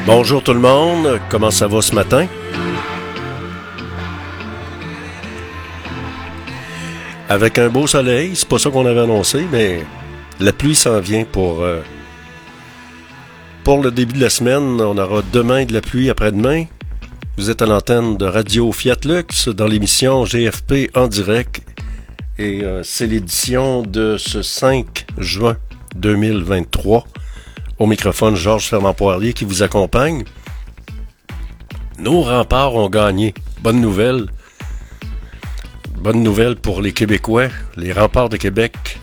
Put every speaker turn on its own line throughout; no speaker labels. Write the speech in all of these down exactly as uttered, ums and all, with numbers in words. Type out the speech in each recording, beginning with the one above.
Bonjour tout le monde, comment ça va ce matin? Avec un beau soleil, c'est pas ça qu'on avait annoncé, mais la pluie s'en vient pour, euh, pour le début de la semaine. On aura demain de la pluie après-demain. Vous êtes à l'antenne de Radio Fiat Lux dans l'émission G F P en direct. Et euh, c'est l'édition de ce cinq juin deux mille vingt-trois. Au microphone, Georges Fernand-Poirier qui vous accompagne. Nos remparts ont gagné. Bonne nouvelle. Bonne nouvelle pour les Québécois. Les remparts de Québec.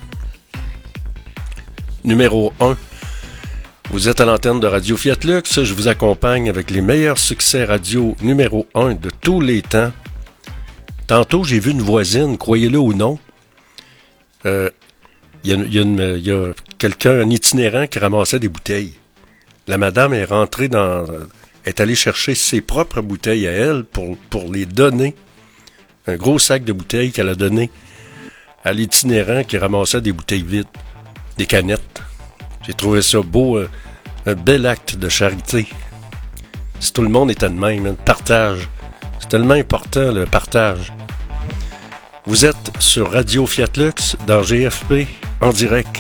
Numéro un. Vous êtes à l'antenne de Radio Fiat Lux. Je vous accompagne avec les meilleurs succès radio numéro un de tous les temps. Tantôt, j'ai vu une voisine, croyez-le ou non. Euh, il y a, il y a, une, il y a quelqu'un, un itinérant qui ramassait des bouteilles. La madame est rentrée dans... est allée chercher ses propres bouteilles à elle pour, pour les donner. Un gros sac de bouteilles qu'elle a donné à l'itinérant qui ramassait des bouteilles vides. Des canettes. J'ai trouvé ça beau, euh, un bel acte de charité. Si tout le monde était de même, un partage. C'est tellement important, le partage. Vous êtes sur Radio Fiat Lux dans G F P en direct.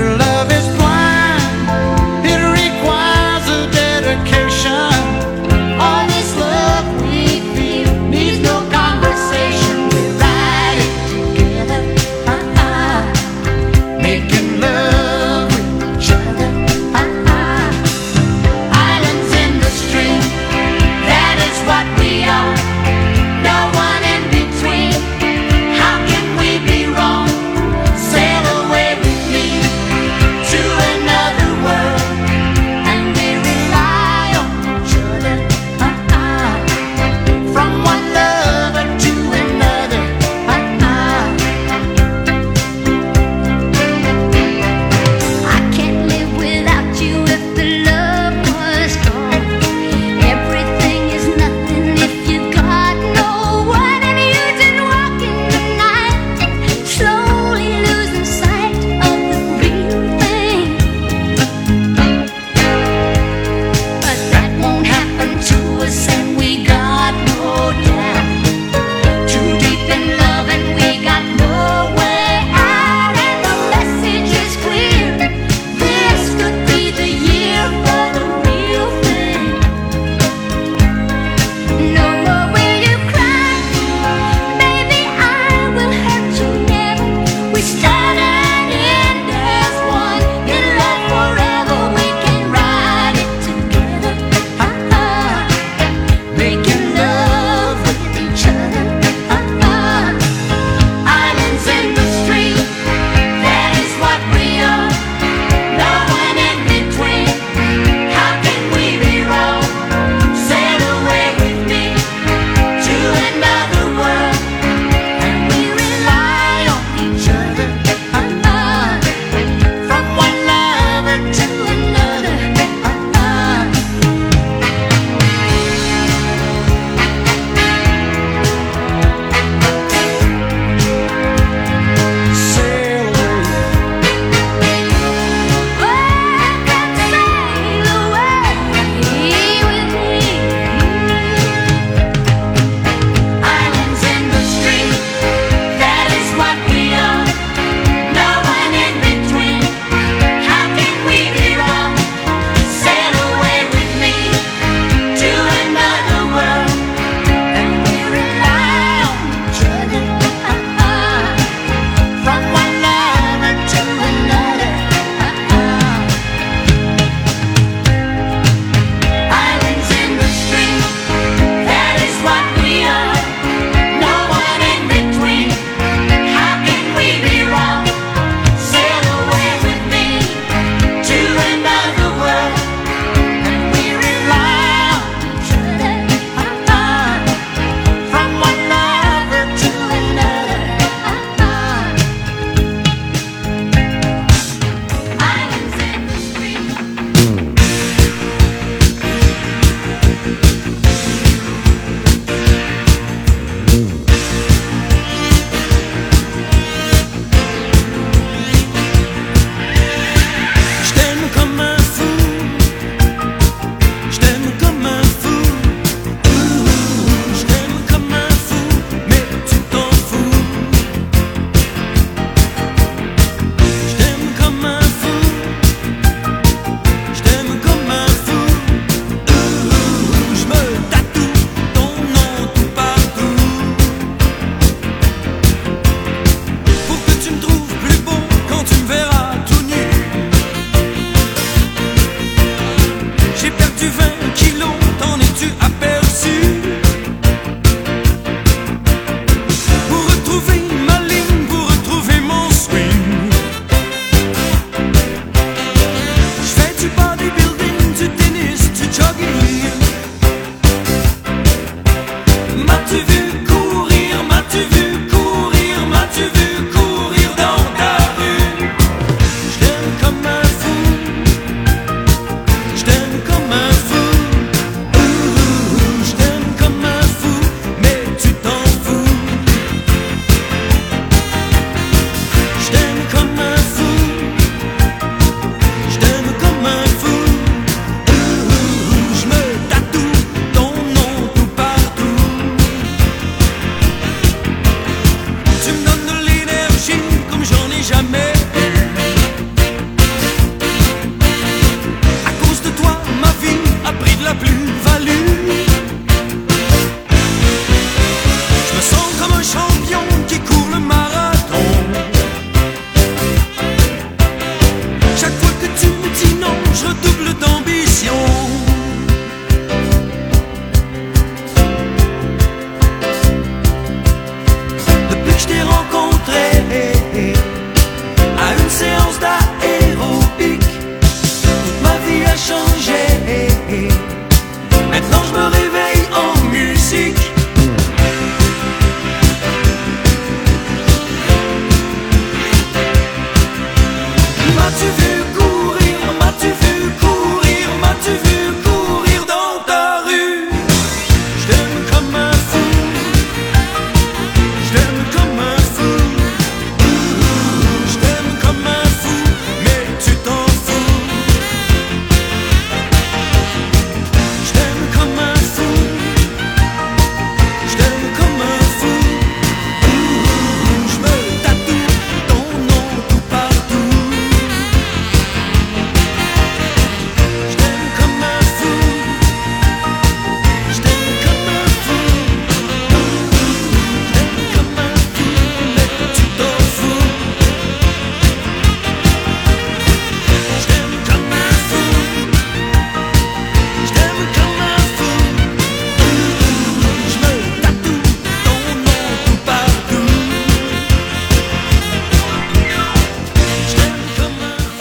It requires a dedication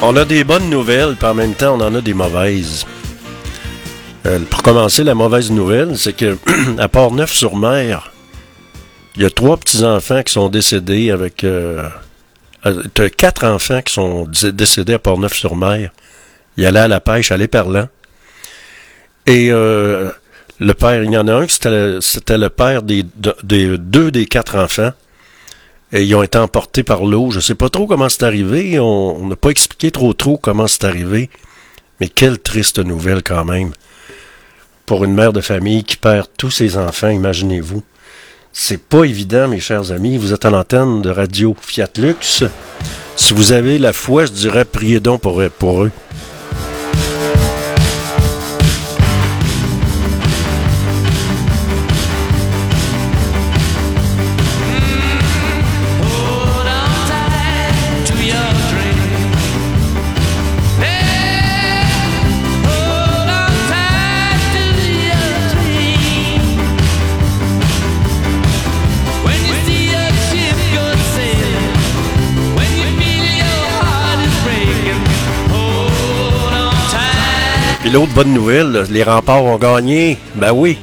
On a des bonnes nouvelles, puis en même temps, on en a des mauvaises. Euh, pour commencer, la mauvaise nouvelle, c'est que à Port-Neuf-sur-Mer, il y a trois petits-enfants qui sont décédés avec... Euh, euh, t'as quatre enfants qui sont d- décédés à Port-Neuf-sur-Mer. Ils allaient à la pêche, à l'éperlan. Et euh, le père, il y en a un qui c'était, c'était le père des, de, des deux des quatre enfants. Et ils ont été emportés par l'eau. Je sais pas trop comment c'est arrivé. On n'a pas expliqué trop trop comment c'est arrivé. Mais quelle triste nouvelle quand même. Pour une mère de famille qui perd tous ses enfants, imaginez-vous. C'est pas évident, mes chers amis. Vous êtes à l'antenne de Radio Fiat Lux. Si vous avez la foi, je dirais priez donc pour, pour eux. Puis l'autre bonne nouvelle, les remparts ont gagné. Ben oui.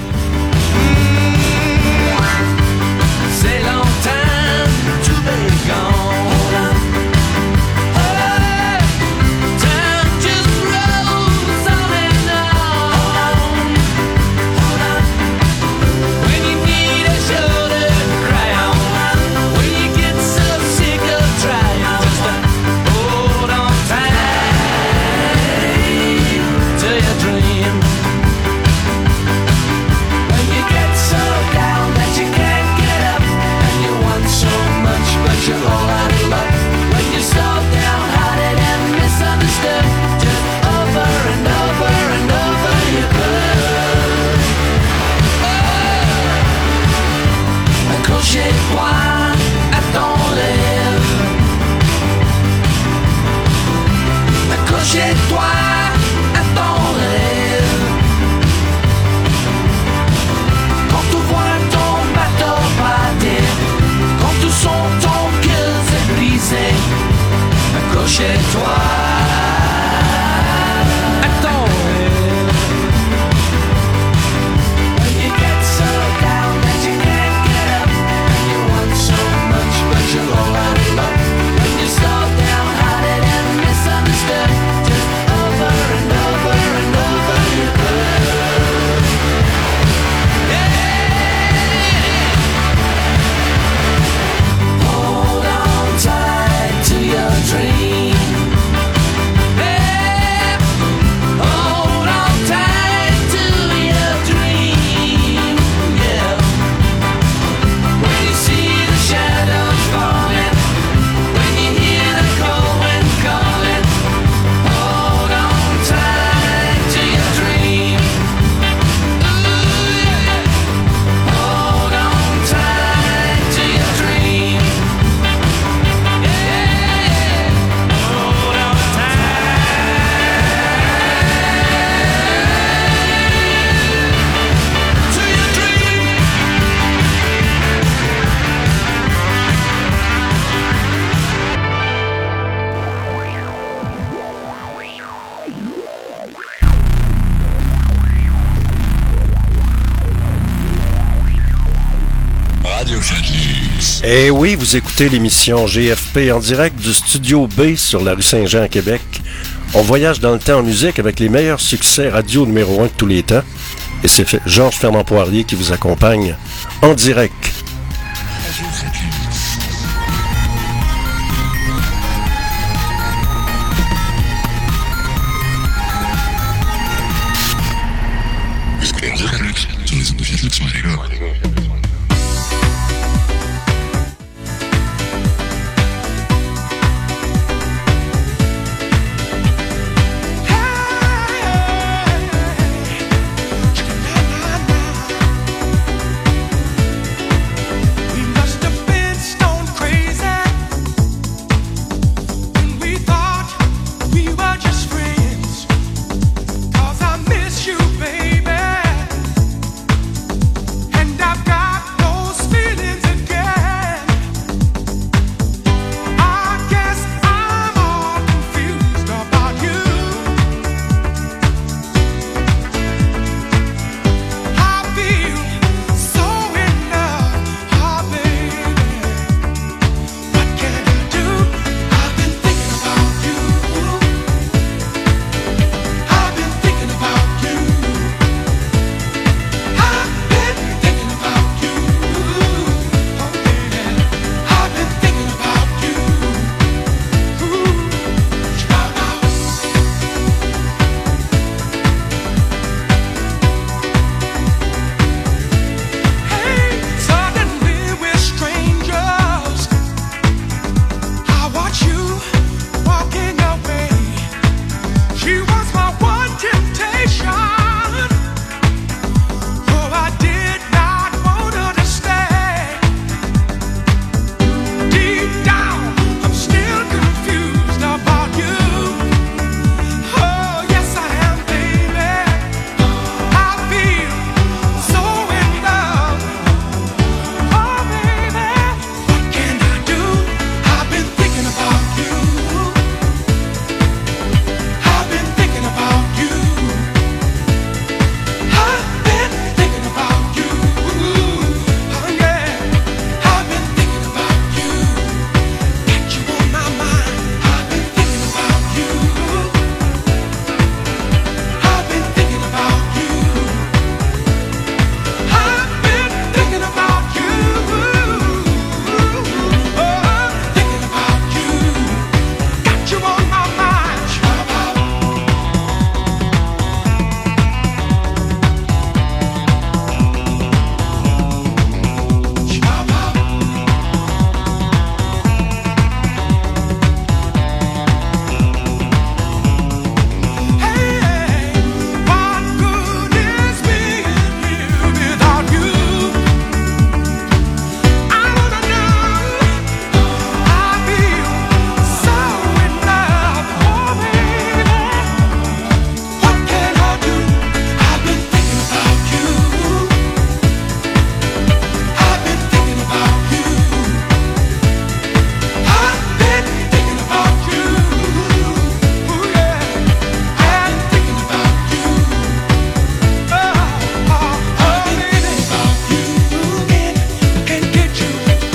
Eh oui, vous écoutez l'émission G F P en direct du Studio B sur la rue Saint-Jean à Québec. On voyage dans le temps en musique avec les meilleurs succès radio numéro un de tous les temps. Et c'est Georges Fernand Poirier qui vous accompagne en direct.
I've got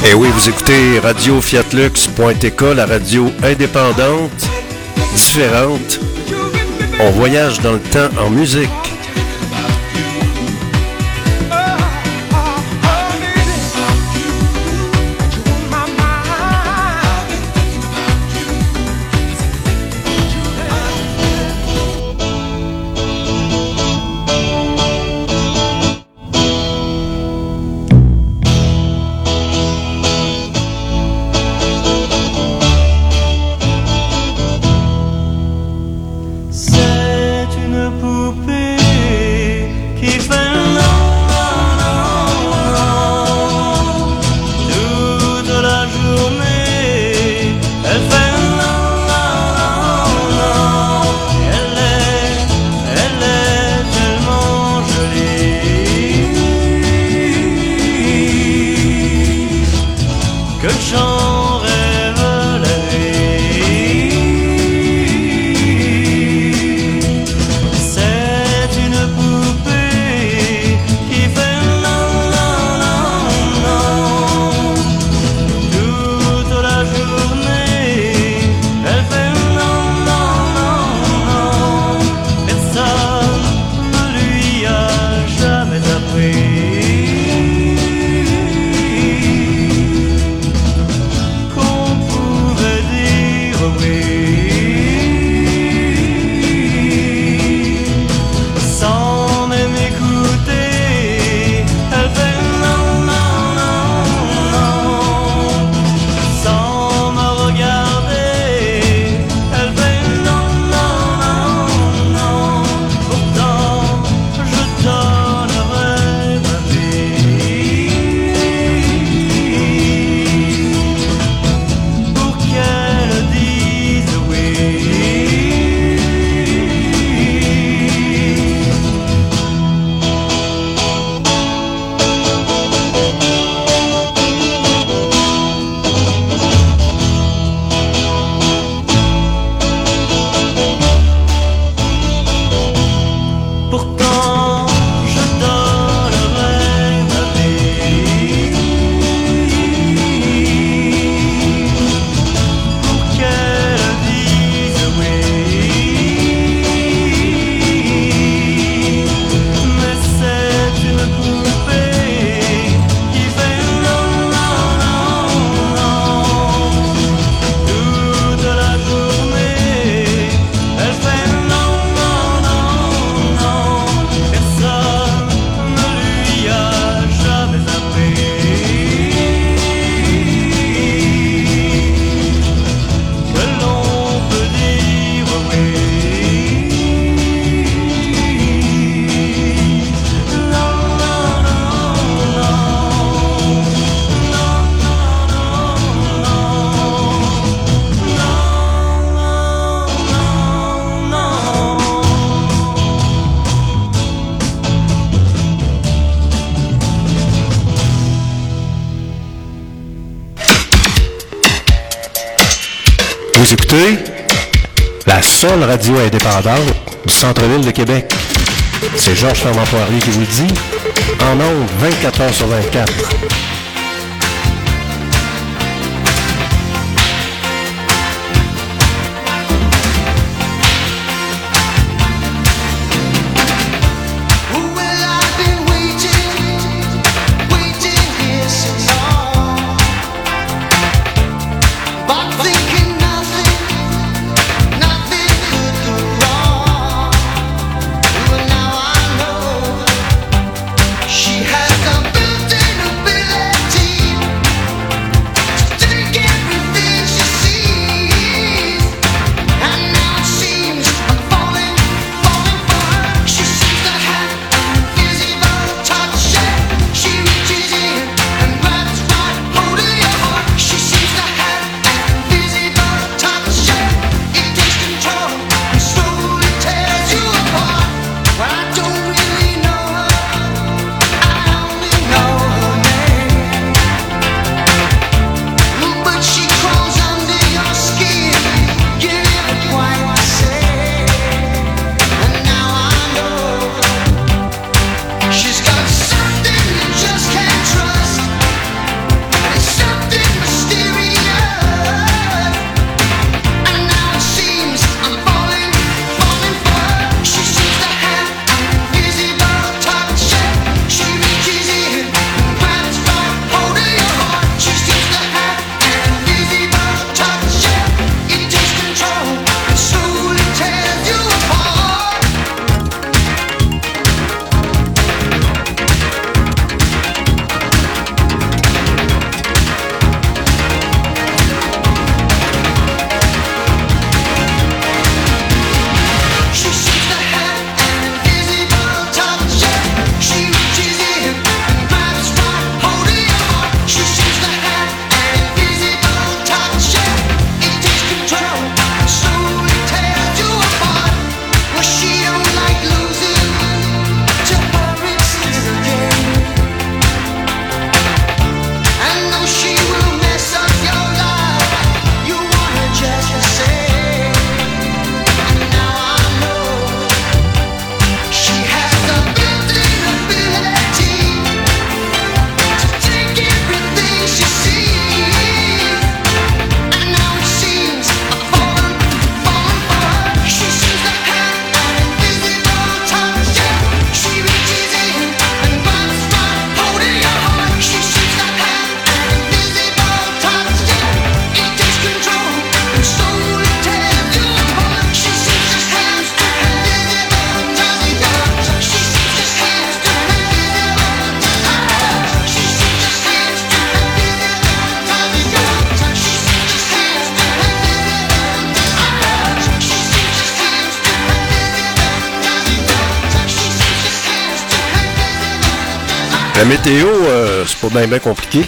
Eh oui, vous écoutez radio fiat lux point t k, la radio indépendante, différente. On voyage dans le temps en musique. Vous écoutez la seule radio indépendante du centre-ville de Québec. C'est Georges Fermant-Poirier qui vous le dit, en ondes vingt-quatre heures sur vingt-quatre.
She has a built-in ability.
La météo, euh, c'est pas bien bien compliqué.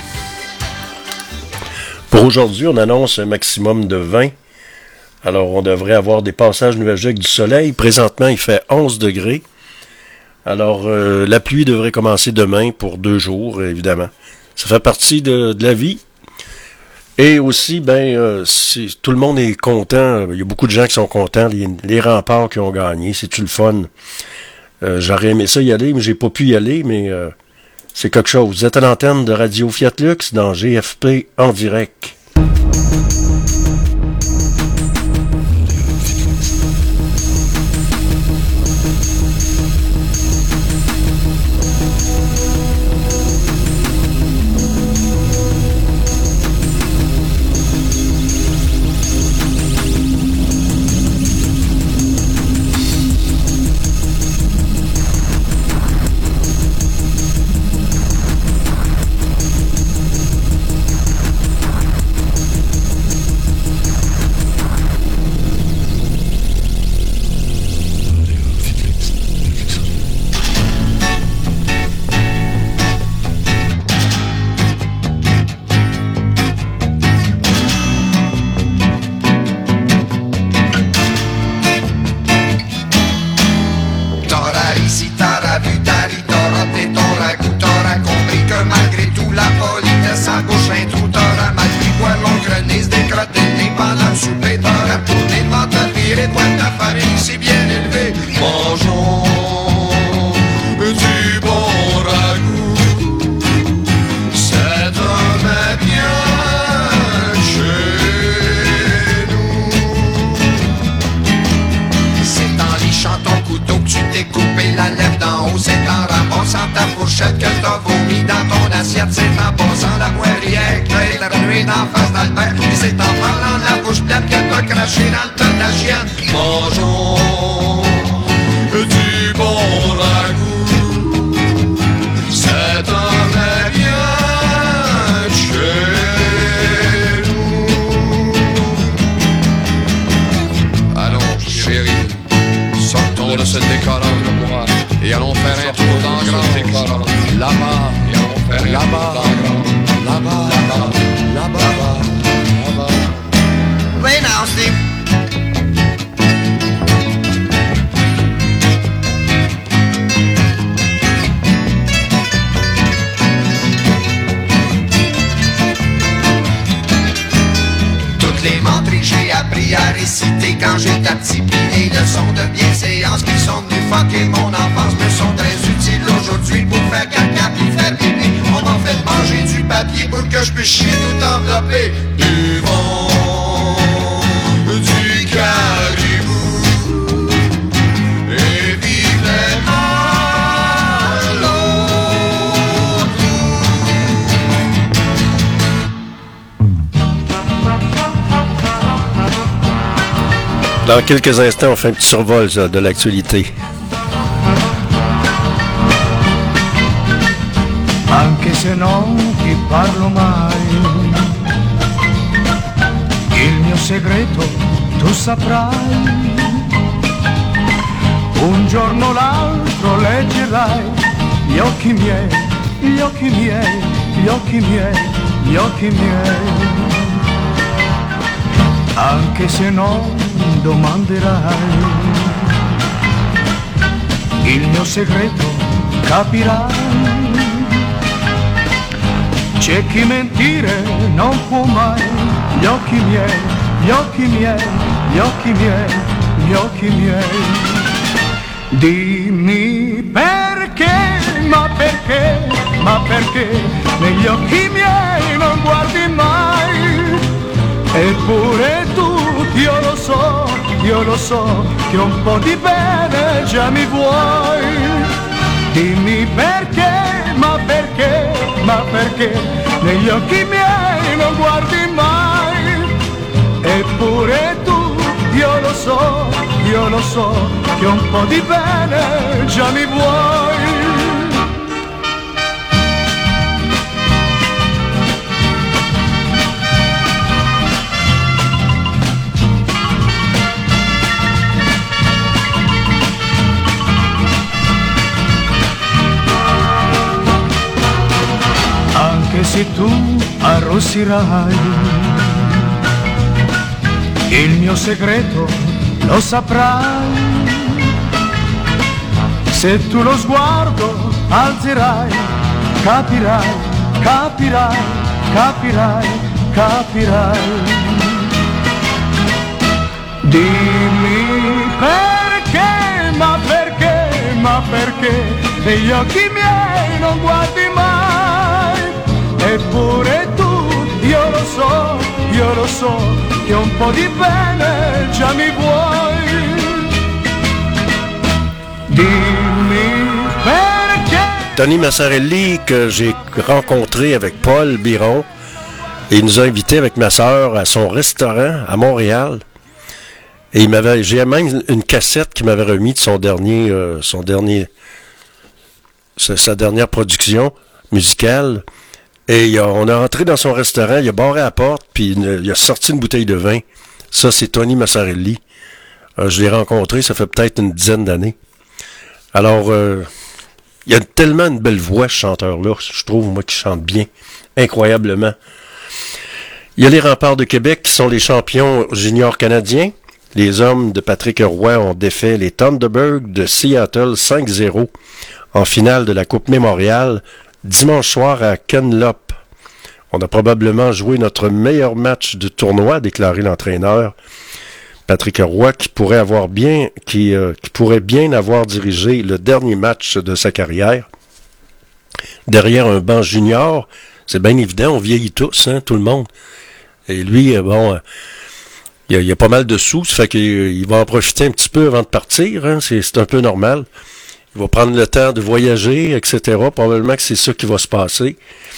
Pour aujourd'hui, on annonce un maximum de vingt. Alors, on devrait avoir des passages nuageux avec du soleil. Présentement, il fait onze degrés. Alors, euh, la pluie devrait commencer demain pour deux jours, évidemment. Ça fait partie de, de la vie. Et aussi, ben, euh, c'est, tout le monde est content. Il y a beaucoup de gens qui sont contents. Les, les remparts qui ont gagné, c'est-tu le fun? Euh, j'aurais aimé ça y aller, mais j'ai pas pu y aller, mais euh, c'est quelque chose. Vous êtes à l'antenne de Radio Fiat Lux dans G F P en direct. Dans quelques instants, on fait un petit survol ça, de l'actualité.
Anche se non ti parlo mai, il mio segreto tu saprai. Un giorno o l'altro leggerai gli occhi miei, gli occhi miei, gli occhi miei, gli occhi miei. Anche se non domanderai, il mio segreto capirai. C'è chi mentire non può mai, gli occhi miei, gli occhi miei, gli occhi miei, gli occhi miei. Dimmi perché, ma perché, ma perché negli occhi miei non guardi mai. Eppure tu, io lo so, io lo so, che un po' di bene già mi vuoi. Dimmi perché, ma perché, ma perché negli occhi miei non guardi mai. Eppure tu, io lo so, io lo so, che un po' di bene già mi vuoi. così tu arrossirai. Il mio segreto lo saprai. Se tu lo sguardo alzerai, capirai, capirai, capirai, capirai. Dimmi perché, ma perché, ma perché negli occhi miei non guardi mai. Eppure tu, io lo so, io lo so, che un po' di bene già mi vuoi. Dimmi perché.
Tony Massarelli, que j'ai rencontré avec Paul Biron, et il nous a invités avec ma sœur à son restaurant à Montréal. Et il m'avait, j'ai même une cassette qu'il m'avait remis de son dernier, euh, son dernier, sa, sa dernière production musicale. Et il a, on est rentré dans son restaurant, il a barré la porte, puis il, il a sorti une bouteille de vin. Ça, c'est Tony Massarelli. Euh, je l'ai rencontré, ça fait peut-être une dizaine d'années. Alors, euh, il a tellement une belle voix, ce chanteur-là, je trouve, moi, qui chante bien, incroyablement. Il y a les Remparts de Québec qui sont les champions juniors canadiens. Les hommes de Patrick Roy ont défait les Thunderbirds de Seattle cinq zéro en finale de la Coupe Mémorial dimanche soir à Kenlop. On a probablement joué notre meilleur match de tournoi, a déclaré l'entraîneur. Patrick Roy, qui pourrait avoir bien, qui, euh, qui pourrait bien avoir dirigé le dernier match de sa carrière. Derrière un banc junior, c'est bien évident, on vieillit tous, hein, tout le monde. Et lui, bon, euh, il, y a, il y a pas mal de sous, ça fait qu'il il va en profiter un petit peu avant de partir, hein, c'est, c'est un peu normal. Il va prendre le temps de voyager, et cetera. Probablement que c'est ça qui va se passer.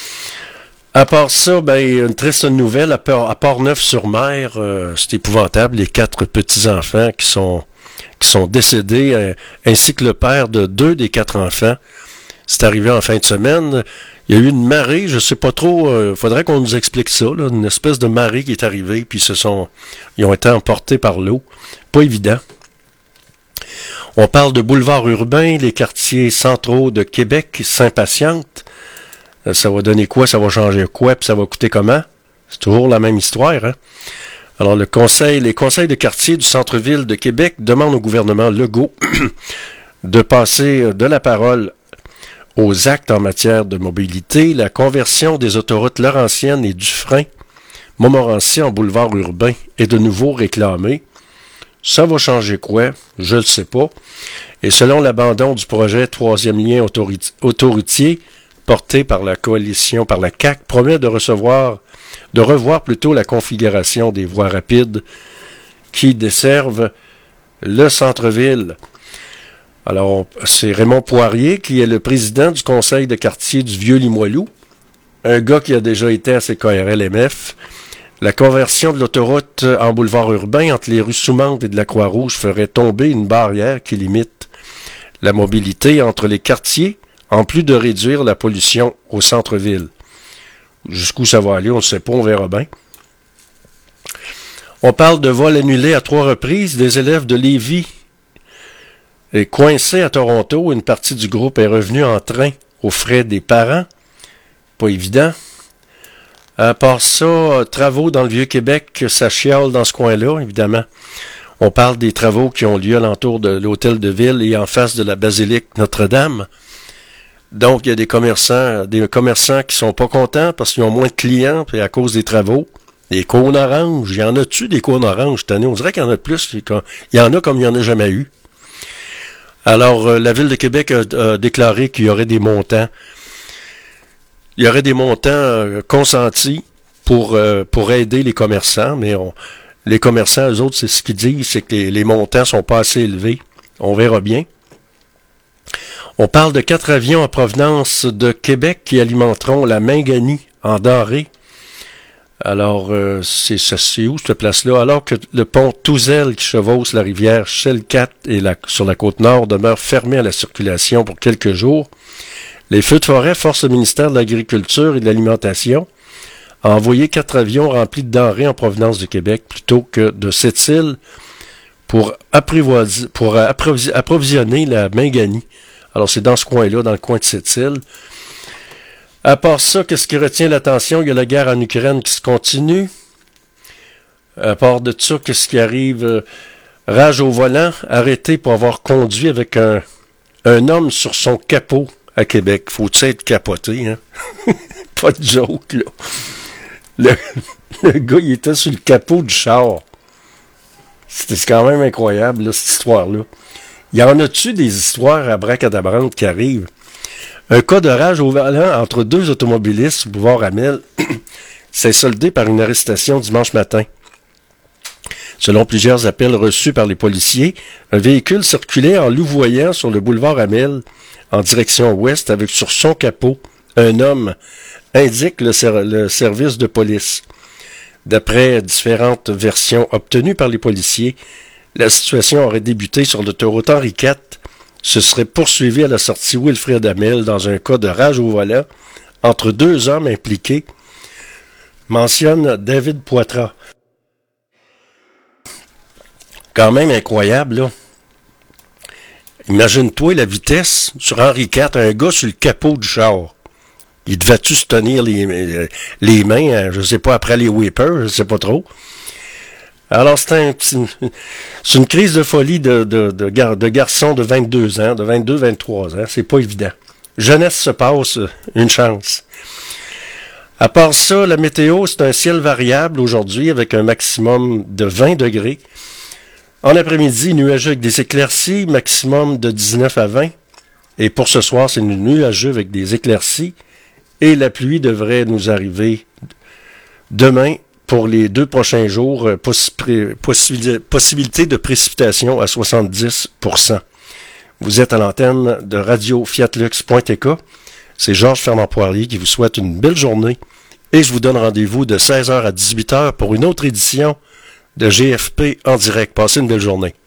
À part ça, ben, une triste nouvelle, à, Port, à Port-Neuf-sur-Mer, euh, c'est épouvantable, les quatre petits-enfants qui sont qui sont décédés, euh, ainsi que le père de deux des quatre enfants. C'est arrivé en fin de semaine. Il y a eu une marée, je sais pas trop, il euh, faudrait qu'on nous explique ça, là, une espèce de marée qui est arrivée, puis se sont, ils ont été emportés par l'eau. Pas évident. On parle de boulevard urbain, les quartiers centraux de Québec s'impatientent. Ça va donner quoi? Ça va changer quoi? Puis ça va coûter comment? C'est toujours la même histoire, hein? Alors, le conseil, les conseils de quartier du centre-ville de Québec demandent au gouvernement Legault de passer de la parole aux actes en matière de mobilité. La conversion des autoroutes Laurentienne et Dufresne, Montmorency en boulevard urbain est de nouveau réclamée. Ça va changer quoi? Je ne le sais pas. Et selon l'abandon du projet troisième lien autoroutier, porté par la coalition, par la C A Q, promet de recevoir, de revoir plutôt la configuration des voies rapides qui desservent le centre-ville. Alors, c'est Raymond Poirier qui est le président du conseil de quartier du Vieux-Limoilou, un gars qui a déjà été à C K R L M F. La conversion de l'autoroute en boulevard urbain entre les rues Soumande et de la Croix-Rouge ferait tomber une barrière qui limite la mobilité entre les quartiers, en plus de réduire la pollution au centre-ville. Jusqu'où ça va aller, on ne sait pas, on verra bien. On parle de vols annulés à trois reprises. Des élèves de Lévis est coincés à Toronto. Une partie du groupe est revenue en train aux frais des parents. Pas évident. À part ça, travaux dans le Vieux-Québec, ça chiale dans ce coin-là, évidemment. On parle des travaux qui ont lieu alentour de l'hôtel de ville et en face de la basilique Notre-Dame. Donc, il y a des commerçants, des commerçants qui sont pas contents parce qu'ils ont moins de clients puis à cause des travaux. Des cônes oranges. Il y en a-tu des cônes oranges cette année? On dirait qu'il y en a plus. Il y en a comme il n'y en a jamais eu. Alors, euh, la Ville de Québec a, a déclaré qu'il y aurait des montants. Il y aurait des montants euh, consentis pour euh, pour aider les commerçants, mais on, les commerçants, eux autres, c'est ce qu'ils disent, c'est que les, les montants sont pas assez élevés. On verra bien. On parle de quatre avions en provenance de Québec qui alimenteront la Mingani en denrées. Alors, euh, c'est, c'est où cette place-là? Alors que le pont Touzel qui chevauche la rivière Shellcat et la, sur la côte nord demeure fermé à la circulation pour quelques jours, les feux de forêt forcent le ministère de l'Agriculture et de l'Alimentation à envoyer quatre avions remplis de denrées en provenance de Québec plutôt que de cette île pour, apprivoiser, pour approvisionner la Mingani. Alors, c'est dans ce coin-là, dans le coin de cette île. À part ça, qu'est-ce qui retient l'attention? Il y a la guerre en Ukraine qui se continue. À part de ça, qu'est-ce qui arrive? Euh, rage au volant, arrêté pour avoir conduit avec un, un homme sur son capot à Québec. Faut-il être capoté, hein? Pas de joke, là. Le, le gars, il était sur le capot du char. C'était quand même incroyable, là, cette histoire-là. Il y en a-tu des histoires à bracadabrantes qui arrivent? Un cas de rage au volant entre deux automobilistes au boulevard Amel s'est soldé par une arrestation dimanche matin. Selon plusieurs appels reçus par les policiers, un véhicule circulait en louvoyant sur le boulevard Amel en direction ouest avec sur son capot un homme, indique le, ser- le service de police. D'après différentes versions obtenues par les policiers, la situation aurait débuté sur l'autoroute Henri quatre, se serait poursuivi à la sortie Wilfrid Hamel dans un cas de rage au volant entre deux hommes impliqués, mentionne David Poitras. Quand même incroyable, là. Imagine-toi la vitesse sur Henri quatre, un gars sur le capot du char. Il devait-tu se tenir les, les mains, hein, je sais pas, après les whippers, je sais pas trop. Alors, c'est, un, c'est, une, c'est une crise de folie de, de, de, gar, de garçons de vingt-deux ans, de vingt-deux vingt-trois ans. C'est pas évident. Jeunesse se passe, une chance. À part ça, la météo, c'est un ciel variable aujourd'hui avec un maximum de vingt degrés. En après-midi, nuageux avec des éclaircies, maximum de dix-neuf à vingt. Et pour ce soir, c'est nuageux avec des éclaircies. Et la pluie devrait nous arriver demain. Pour les deux prochains jours, possi- possi- possibilité de précipitation à soixante-dix pour cent. Vous êtes à l'antenne de radio fiat lux point t k. C'est Georges Fernand Poirier qui vous souhaite une belle journée. Et je vous donne rendez-vous de seize heures à dix-huit heures pour une autre édition de G F P en direct. Passez une belle journée.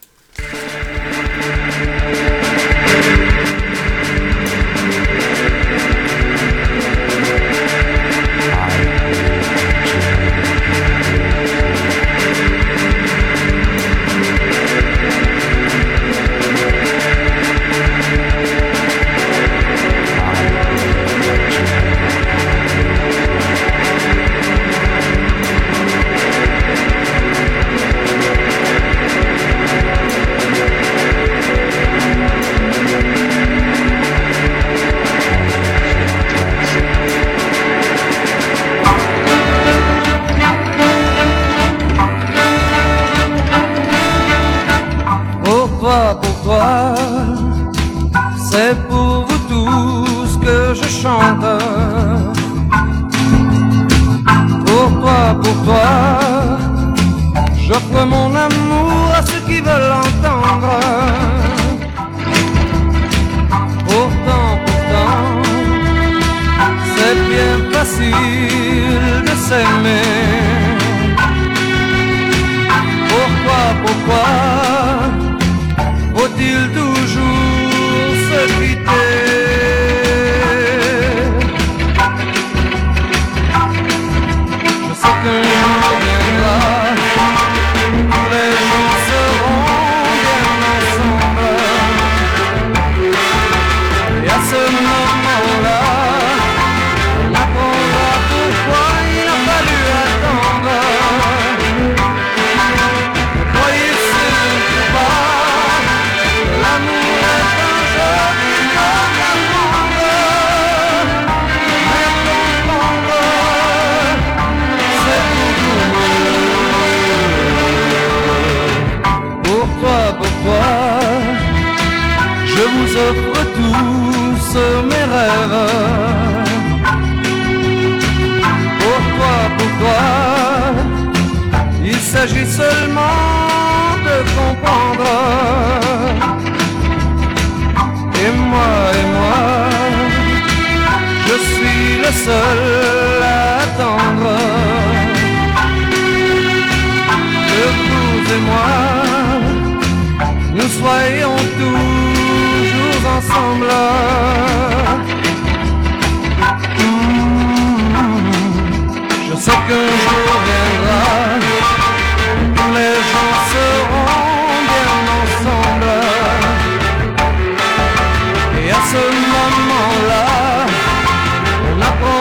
Et à ce moment-là, on apprend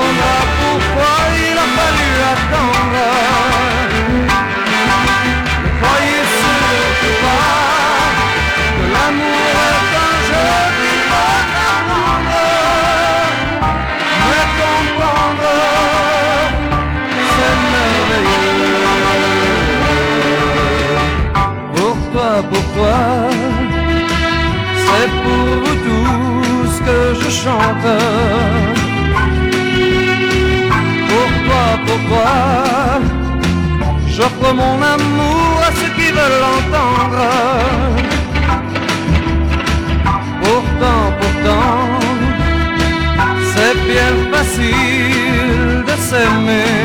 je chante. Pour toi, pour toi, j'offre mon amour à ceux qui veulent l'entendre. Pourtant, pourtant, c'est bien facile de s'aimer.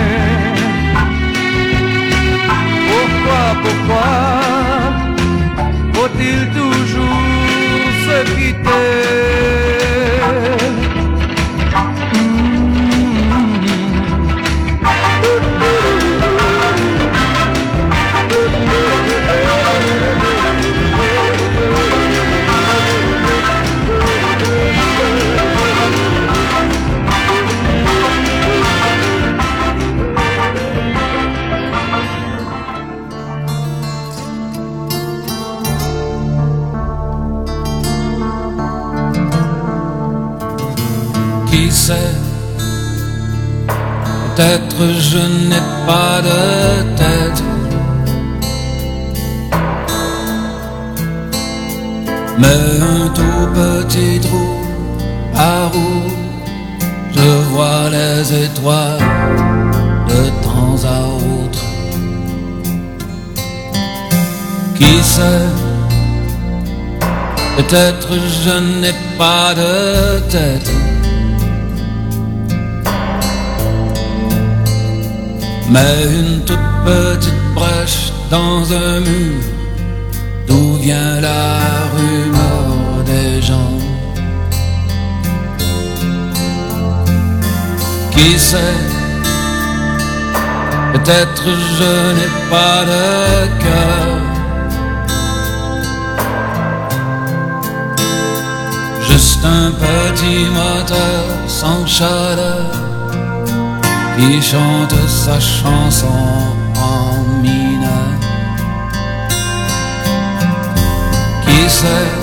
Pourquoi, pourquoi faut-il toujours se quitter?
Qui sait, peut-être je n'ai pas de tête, mais un tout petit trou par où je vois les étoiles de temps à autre. Qui sait, peut-être je n'ai pas de tête, mais une toute petite brèche dans un mur d'où vient la rumeur des gens. Qui sait, peut-être je n'ai pas de cœur, juste un petit moteur sans chaleur qui chante sa chanson en mineur. Qui sait,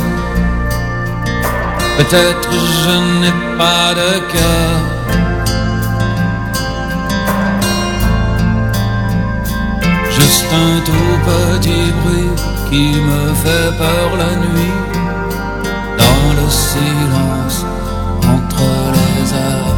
peut-être je n'ai pas de cœur, juste un tout petit bruit qui me fait peur la nuit, dans le silence entre les heures.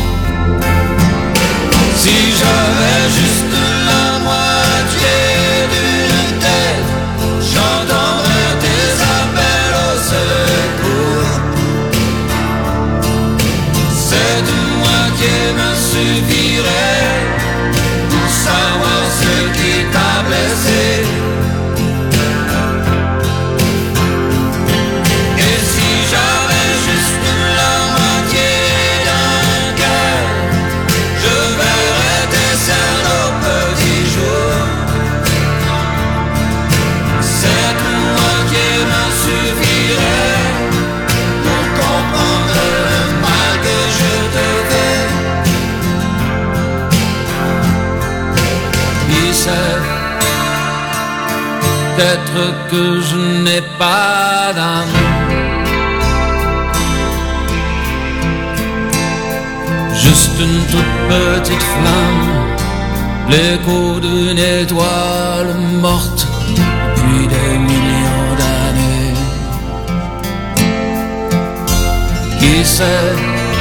Si j'avais juste la moitié d'une tête, j'entendrais tes appels au secours. Cette moitié me suffirait pour savoir ce qui t'a blessé. Et si j'avais juste la moitié d'un cœur, je verrais tes cernes au petit jour. Cette moitié me suffirait pour comprendre le mal que je te fais. Qui sait, peut-être que je n'ai pas d'âme, juste une toute petite flamme, l'écho d'une étoile morte depuis des millions d'années. Qui sait,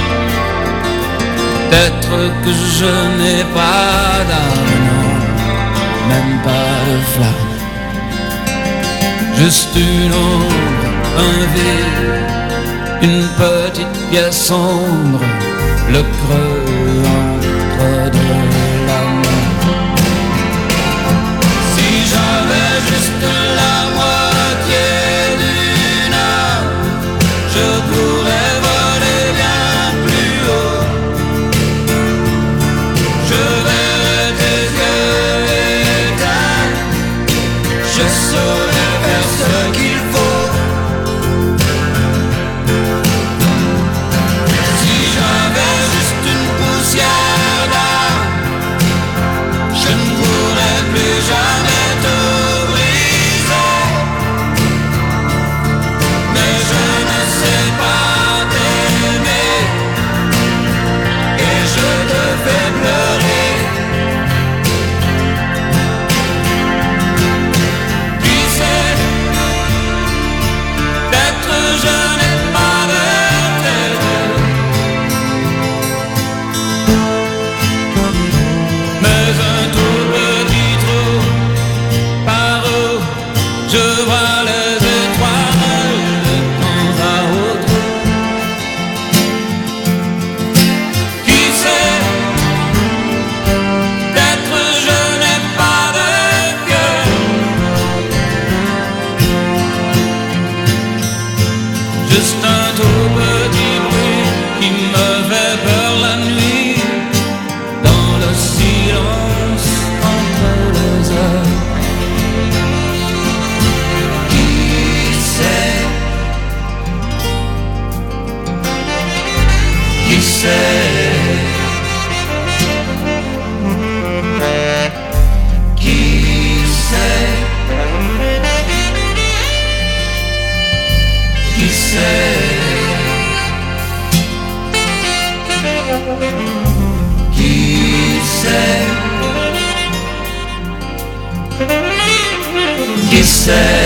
peut-être que je n'ai pas d'âme, non, même pas de flamme, juste une ombre, un vide, une petite pièce sombre, le creux entre deux l'amour. Si j'avais juste la moitié d'une âme, je pourrais voler bien plus haut. Je verrais tes yeux éteints, je saurais faire ce qu'il faut. Si j'avais juste une poussière c'est